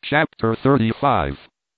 Chapter 35.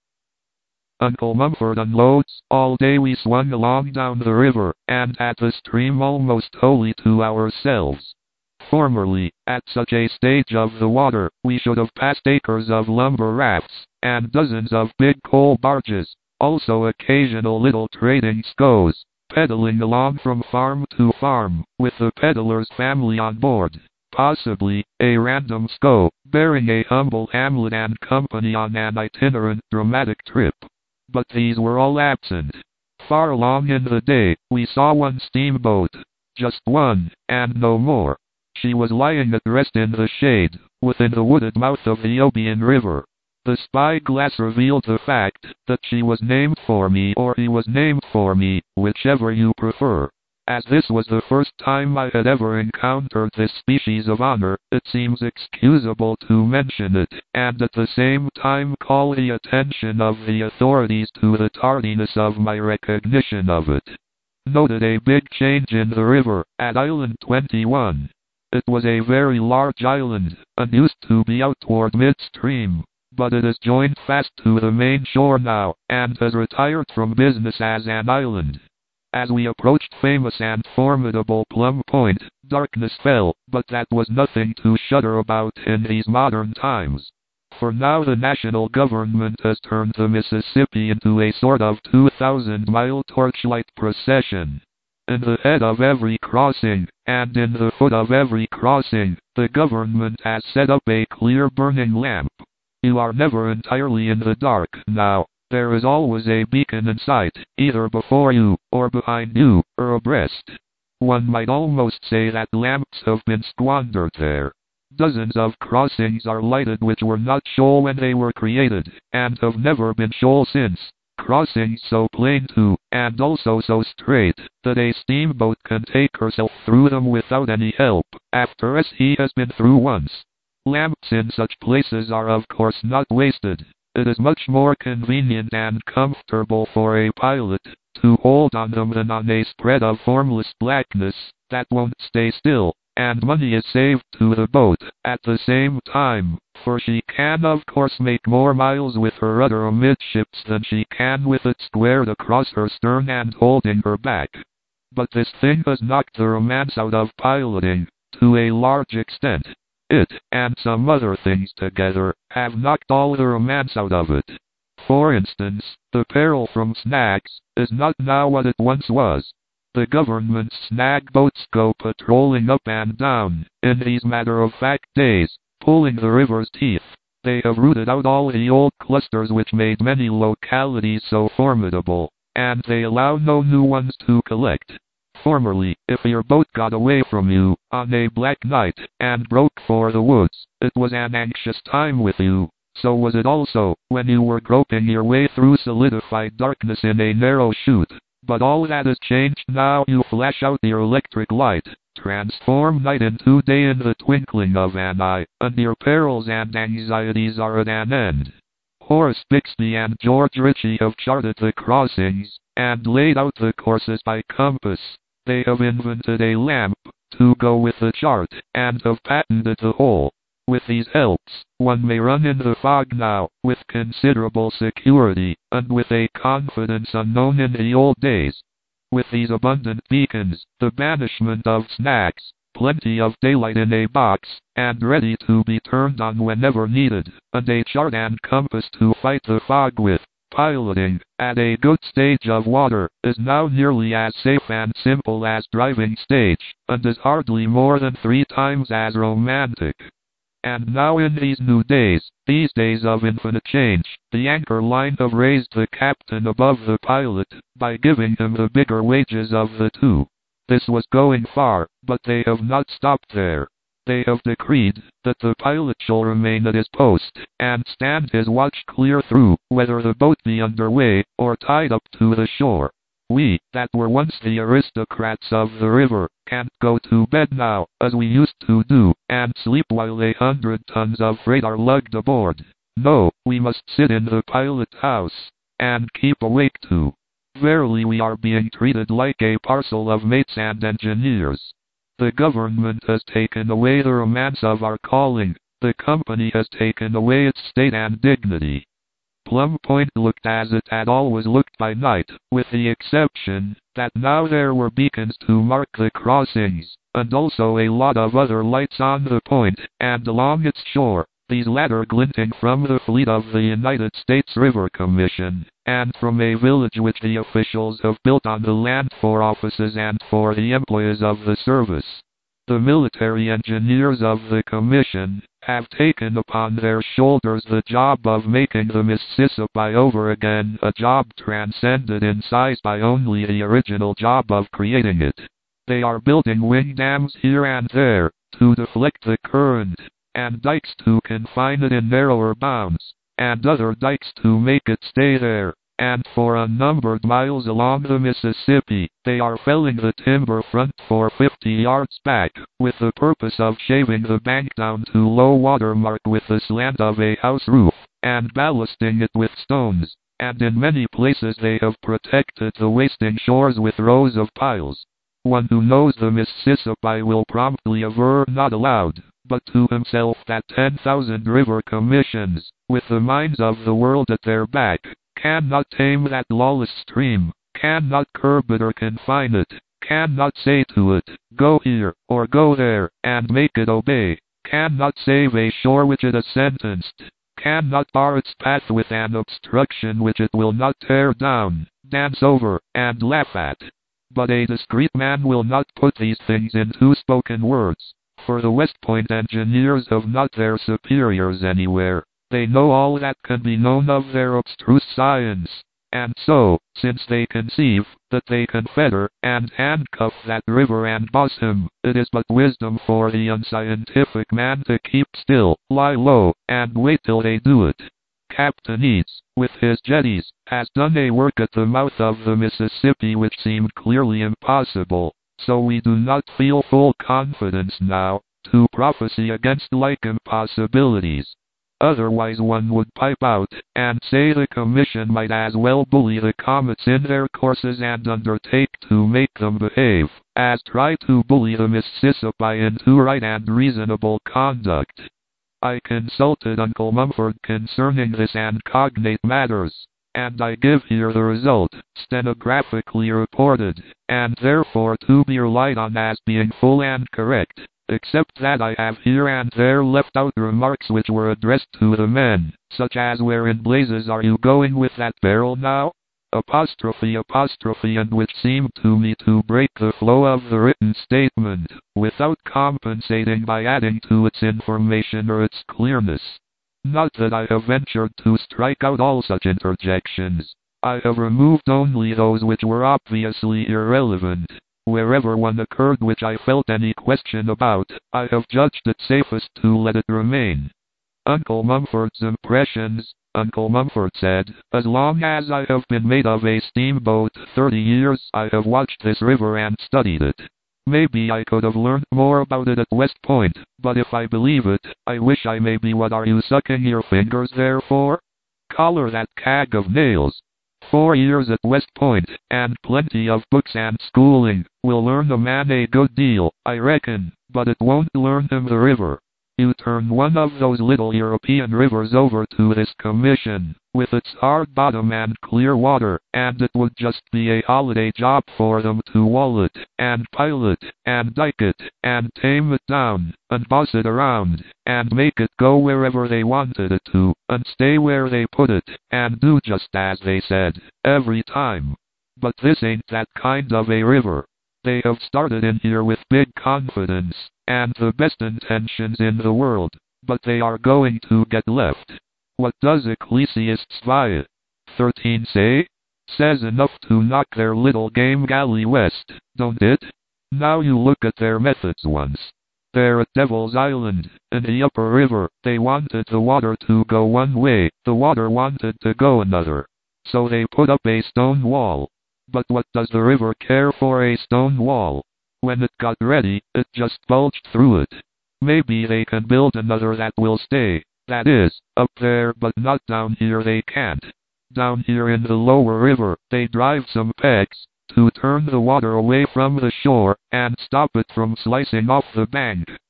Uncle Mumford unloads. All day we swung along down the river, and at the stream almost wholly to ourselves. Formerly, at such a stage of the water, we should have passed acres of lumber rafts, and dozens of big coal barges, also occasional little trading scows, pedaling along from farm to farm, with the peddler's family on board. Possibly, a random scow, bearing a humble hamlet and company on an itinerant dramatic trip. But these were all absent. Far along in the day, we saw one steamboat. Just one, and no more. She was lying at rest in the shade, within the wooded mouth of the Obion River. The spyglass revealed the fact that she was named for me, or he was named for me, whichever you prefer. As this was the first time I had ever encountered this species of honor, it seems excusable to mention it, and at the same time call the attention of the authorities to the tardiness of my recognition of it. Noted a big change in the river, at Island 21. It was a very large island, and used to be out toward midstream, but it is joined fast to the main shore now, and has retired from business as an island. As we approached famous and formidable Plum Point, darkness fell, but that was nothing to shudder about in these modern times. For now the national government has turned the Mississippi into a sort of 2,000-mile torchlight procession. In the head of every crossing, and in the foot of every crossing, the government has set up a clear burning lamp. You are never entirely in the dark now. There is always a beacon in sight, either before you, or behind you, or abreast. One might almost say that lamps have been squandered there. Dozens of crossings are lighted which were not shoal when they were created, and have never been shoal since. Crossings so plain too, and also so straight, that a steamboat can take herself through them without any help, after as he has been through once. Lamps in such places are of course not wasted. It is much more convenient and comfortable for a pilot to hold on them than on a spread of formless blackness that won't stay still, and money is saved to the boat at the same time, for she can of course make more miles with her rudder amidships than she can with it squared across her stern and holding her back. But this thing has knocked the romance out of piloting, to a large extent. It, and some other things together, have knocked all the romance out of it. For instance, the peril from snags is not now what it once was. The government's snag boats go patrolling up and down, in these matter-of-fact days, pulling the river's teeth. They have rooted out all the old clusters which made many localities so formidable, and they allow no new ones to collect. Formerly, if your boat got away from you, on a black night, and broke for the woods, it was an anxious time with you. So was it also, when you were groping your way through solidified darkness in a narrow chute. But all that is changed now. You flash out your electric light, transform night into day in the twinkling of an eye, and your perils and anxieties are at an end. Horace Bixby and George Ritchie have charted the crossings, and laid out the courses by compass. They have invented a lamp to go with the chart, and have patented the whole. With these helps, one may run in the fog now, with considerable security, and with a confidence unknown in the old days. With these abundant beacons, the banishment of snags, plenty of daylight in a box, and ready to be turned on whenever needed, and a chart and compass to fight the fog with, piloting, at a good stage of water, is now nearly as safe and simple as driving stage, and is hardly more than 3 times as romantic. And now in these new days, these days of infinite change, the anchor line have raised the captain above the pilot, by giving him the bigger wages of the two. This was going far, but they have not stopped there. They have decreed that the pilot shall remain at his post, and stand his watch clear through, whether the boat be under way, or tied up to the shore. We, that were once the aristocrats of the river, can't go to bed now, as we used to do, and sleep while 100 tons of freight are lugged aboard. No, we must sit in the pilot house, and keep awake too. Verily we are being treated like a parcel of mates and engineers. The government has taken away the romance of our calling, The company has taken away its state and dignity. Plum Point looked as it had always looked by night, with the exception that now there were beacons to mark the crossings, and also a lot of other lights on the point and along its shore, these latter glinting from the fleet of the United States River Commission, and from a village which the officials have built on the land for offices and for the employees of the service. The military engineers of the Commission have taken upon their shoulders the job of making the Mississippi over again, a job transcended in size by only the original job of creating it. They are building wing dams here and there, to deflect the current, and dikes to confine it in narrower bounds, and other dikes to make it stay there. And for unnumbered miles along the Mississippi, they are felling the timber front for 50 yards back, with the purpose of shaving the bank down to low water mark with the slant of a house roof, and ballasting it with stones, and in many places they have protected the wasting shores with rows of piles. One who knows the Mississippi will promptly aver not aloud, but to himself that 10,000 river commissions, with the minds of the world at their back, cannot tame that lawless stream, cannot curb it or confine it, cannot say to it, go here, or go there, and make it obey, cannot save a shore which it has sentenced, cannot bar its path with an obstruction which it will not tear down, dance over, and laugh at. But a discreet man will not put these things into spoken words, for the West Point engineers have not their superiors anywhere. They know all that can be known of their abstruse science, and so, since they conceive that they can fetter and handcuff that river and boss him, it is but wisdom for the unscientific man to keep still, lie low, and wait till they do it. Captain Eads, with his jetties, has done a work at the mouth of the Mississippi which seemed clearly impossible, so we do not feel full confidence now to prophesy against like impossibilities. Otherwise one would pipe out, and say the Commission might as well bully the comets in their courses and undertake to make them behave, as try to bully the Mississippi into right and reasonable conduct. I consulted Uncle Mumford concerning this and cognate matters, and I give here the result, stenographically reported, and therefore to be relied on as being full and correct, except that I have here and there left out remarks which were addressed to the men, such as where in blazes are you going with that barrel now? Apostrophe, and which seemed to me to break the flow of the written statement, without compensating by adding to its information or its clearness. Not that I have ventured to strike out all such interjections. I have removed only those which were obviously irrelevant. Wherever one occurred which I felt any question about, I have judged it safest to let it remain. Uncle Mumford's impressions, Uncle Mumford said, as long as I have been mate of a steamboat 30 years I have watched this river and studied it. Maybe I could have learned more about it at West Point, but if I believe it, I wish I may be. What are you sucking your fingers there for? Collar that kag of nails. 4 years at West Point, and plenty of books and schooling, will learn a man a good deal, I reckon, but it won't learn him the river. You turn one of those little European rivers over to this Commission, with its hard bottom and clear water, and it would just be a holiday job for them to wall it, and pile it, and dike it, and tame it down, and boss it around, and make it go wherever they wanted it to, and stay where they put it, and do just as they said, every time. But this ain't that kind of a river. They have started in here with big confidence, and the best intentions in the world, but they are going to get left. What does Ecclesiastes 5:13 say? Says enough to knock their little game galley west, don't it? Now you look at their methods once. There at Devil's Island, in the upper river, they wanted the water to go one way, the water wanted to go another. So they put up a stone wall. But what does the river care for a stone wall? When it got ready, it just bulged through it. Maybe they can build another that will stay. That is, up there, but not down here. They can't. Down here in the lower river, they drive some pegs to turn the water away from the shore and stop it from slicing off the bank.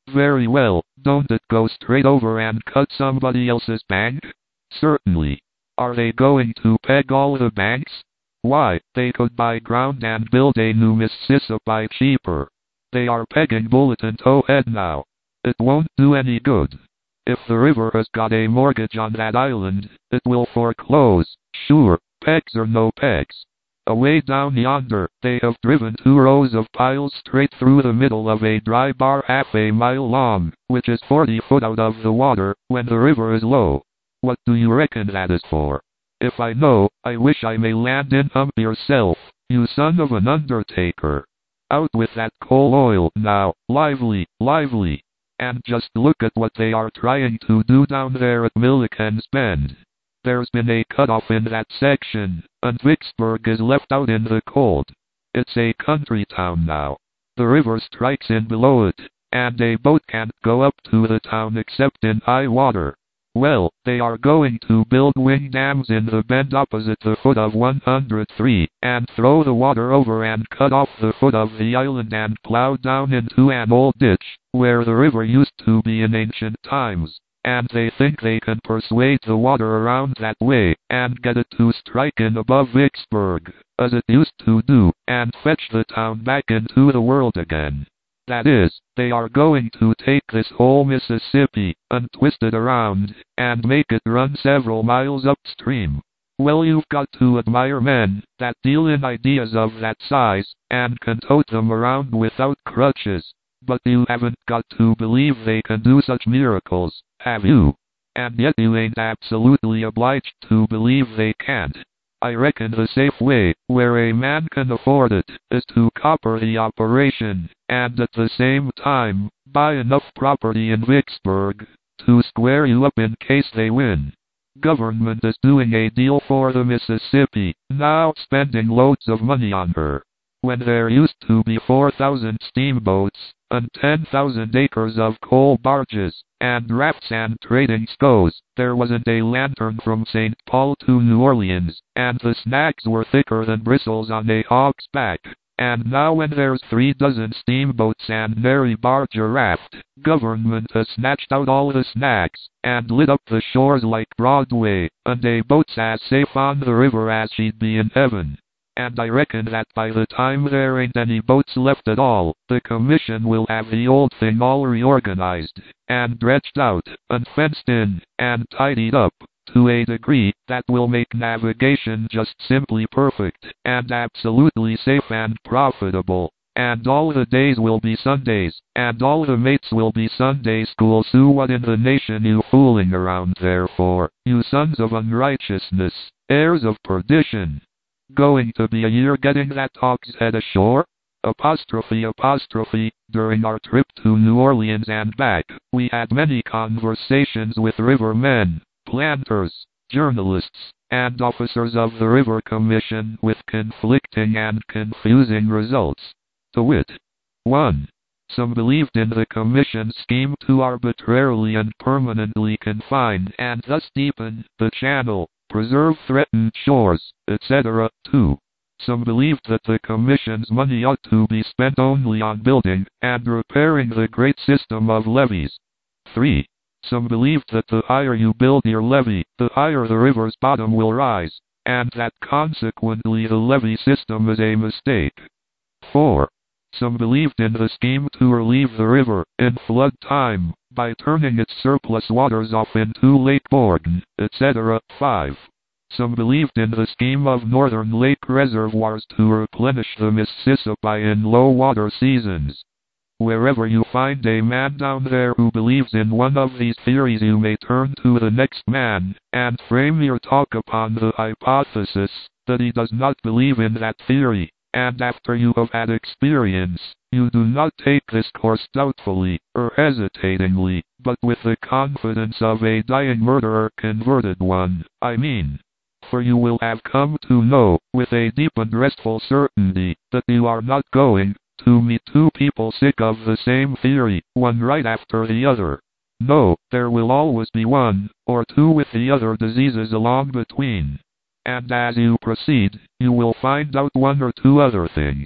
Very well, don't it go straight over and cut somebody else's bank? Certainly. Are they going to peg all the banks? Why, they could buy ground and build a new Mississippi cheaper. They are pegging Bulletin Towhead now. It won't do any good. If the river has got a mortgage on that island, it will foreclose. Sure, pegs or no pegs. Away down yonder, they have driven 2 rows of piles straight through the middle of a dry bar half a mile long, which is 40 foot out of the water, when the river is low. What do you reckon that is for? If I know, I wish I may land in yourself, you son of an undertaker. Out with that coal oil now, lively, lively. And just look at what they are trying to do down there at Milliken's Bend. There's been a cut-off in that section, and Vicksburg is left out in the cold. It's a country town now. The river strikes in below it, and a boat can't go up to the town except in high water. Well, they are going to build wing dams in the bend opposite the foot of 103, and throw the water over and cut off the foot of the island and plow down into an old ditch, where the river used to be in ancient times. And they think they can persuade the water around that way, and get it to strike in above Vicksburg, as it used to do, and fetch the town back into the world again. That is, they are going to take this whole Mississippi, and twist it around, and make it run several miles upstream. Well, you've got to admire men that deal in ideas of that size, and can tote them around without crutches. But you haven't got to believe they can do such miracles, have you? And yet you ain't absolutely obliged to believe they can't. I reckon the safe way, where a man can afford it, is to copper the operation, and at the same time, buy enough property in Vicksburg to square you up in case they win. Government is doing a deal for the Mississippi, now spending loads of money on her. When there used to be 4,000 steamboats, and 10,000 acres of coal barges, and rafts and trading scows, there wasn't a lantern from St. Paul to New Orleans, and the snags were thicker than bristles on a hog's back. And now when there's 3 dozen steamboats and nary barge or raft, government has snatched out all the snags, and lit up the shores like Broadway, and a boat's as safe on the river as she'd be in heaven. And I reckon that by the time there ain't any boats left at all, the commission will have the old thing all reorganized, and dredged out, and fenced in, and tidied up, to a degree that will make navigation just simply perfect, and absolutely safe and profitable. And all the days will be Sundays, and all the mates will be Sunday school. So what in the nation you fooling around there for, you sons of unrighteousness, heirs of perdition? Going to be a year getting that hogshead ashore? Apostrophe. During our trip to New Orleans and back, we had many conversations with rivermen, planters, journalists, and officers of the River Commission with conflicting and confusing results. To wit, 1. Some believed in the Commission's scheme to arbitrarily and permanently confine and thus deepen the channel, preserve threatened shores, etc. 2. Some believed that the Commission's money ought to be spent only on building and repairing the great system of levees. 3. Some believed that the higher you build your levee, the higher the river's bottom will rise, and that consequently the levee system is a mistake. 4. Some believed in the scheme to relieve the river, in flood time, by turning its surplus waters off into Lake Borgne, etc. 5. Some believed in the scheme of northern lake reservoirs to replenish the Mississippi in low water seasons. Wherever you find a man down there who believes in one of these theories, you may turn to the next man, and frame your talk upon the hypothesis that he does not believe in that theory. And after you have had experience, you do not take this course doubtfully, or hesitatingly, but with the confidence of a dying murderer converted one, I mean. For you will have come to know, with a deep and restful certainty, that you are not going to meet 2 people sick of the same theory, one right after the other. No, there will always be 1 or 2 with the other diseases along between. And as you proceed, you will find out 1 or 2 other things.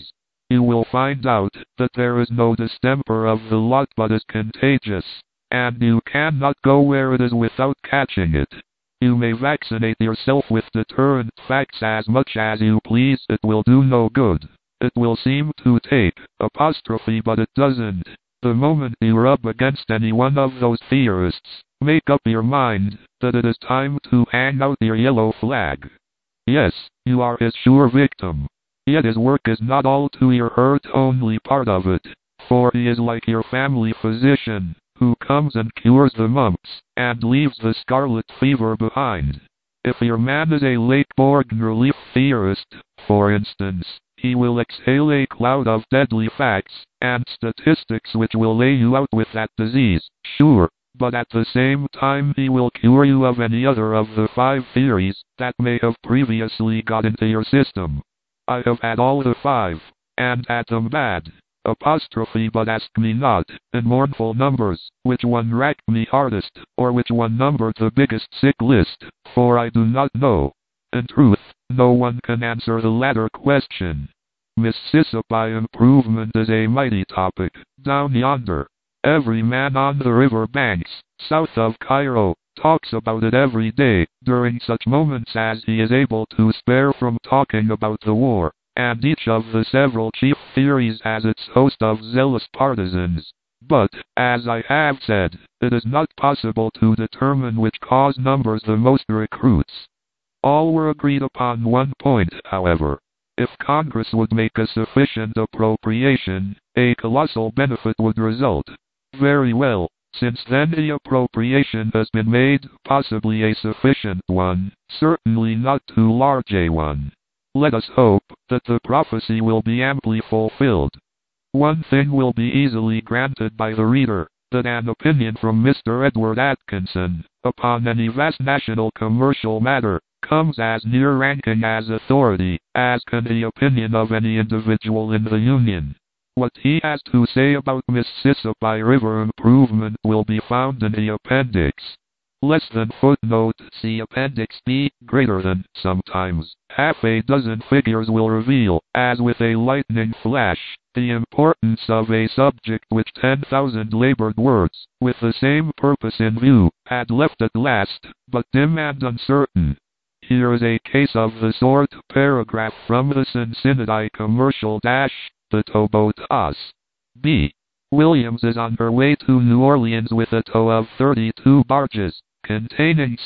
You will find out that there is no distemper of the lot but is contagious, and you cannot go where it is without catching it. You may vaccinate yourself with deterrent facts as much as you please, it will do no good. It will seem to take apostrophe, but it doesn't. The moment you rub against any one of those theorists, make up your mind that it is time to hang out your yellow flag. Yes, you are his sure victim. Yet his work is not all to your hurt, only part of it, for he is like your family physician, who comes and cures the mumps, and leaves the scarlet fever behind. If your man is a Lake Borgne relief theorist, for instance, he will exhale a cloud of deadly facts and statistics which will lay you out with that disease, sure, but at the same time he will cure you of any other of the 5 theories that may have previously got into your system. I have had all the 5, and had them bad. Apostrophe, but ask me not, in mournful numbers, which one racked me hardest, or which one numbered the biggest sick list, for I do not know. In truth, no one can answer the latter question. Mississippi improvement is a mighty topic, down yonder. Every man on the river banks, south of Cairo, talks about it every day, during such moments as he is able to spare from talking about the war, and each of the several chief theories has its host of zealous partisans. But, as I have said, it is not possible to determine which cause numbers the most recruits. All were agreed upon one point, however. If Congress would make a sufficient appropriation, a colossal benefit would result. Very well. Since then the appropriation has been made, possibly a sufficient one, certainly not too large a one. Let us hope that the prophecy will be amply fulfilled. One thing will be easily granted by the reader, that an opinion from Mr. Edward Atkinson, upon any vast national commercial matter, comes as near ranking as authority, as can the opinion of any individual in the Union. What he has to say about Mississippi River improvement will be found in the appendix. Less than footnote, see Appendix B, greater than, sometimes, half a dozen figures will reveal, as with a lightning flash, the importance of a subject which 10,000 labored words, with the same purpose in view, had left at last, but dim and uncertain. Here is a case of the sort. Paragraph from the Cincinnati Commercial Dash, the towboat Us. B. Williams is on her way to New Orleans with a tow of 32 barges, containing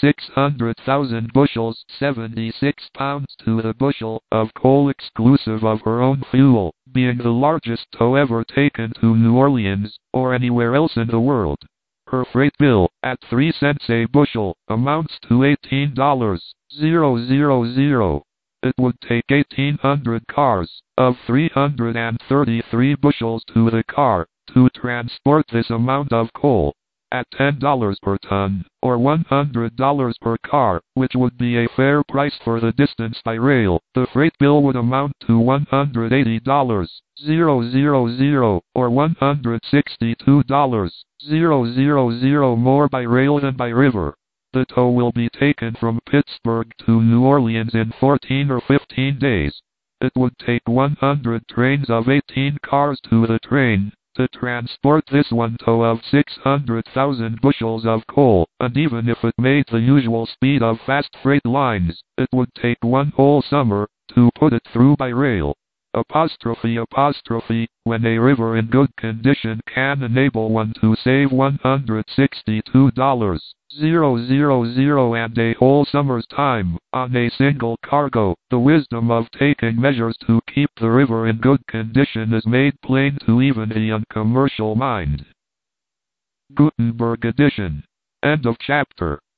600,000 bushels, 76 pounds to the bushel, of coal exclusive of her own fuel, being the largest tow ever taken to New Orleans, or anywhere else in the world. Her freight bill, at 3 cents a bushel, amounts to $18,000. It would take 1,800 cars, of 333 bushels to the car, to transport this amount of coal. At $10 per ton, or $100 per car, which would be a fair price for the distance by rail, the freight bill would amount to $180,000, or $162,000 more by rail than by river. The tow will be taken from Pittsburgh to New Orleans in 14 or 15 days. It would take 100 trains of 18 cars to the train, to transport this one tow of 600,000 bushels of coal, and even if it made the usual speed of fast freight lines, it would take one whole summer, to put it through by rail. Apostrophe, when a river in good condition can enable one to save $162,000 and a whole summer's time, on a single cargo, the wisdom of taking measures to keep the river in good condition is made plain to even the uncommercial mind. Gutenberg edition. End of chapter.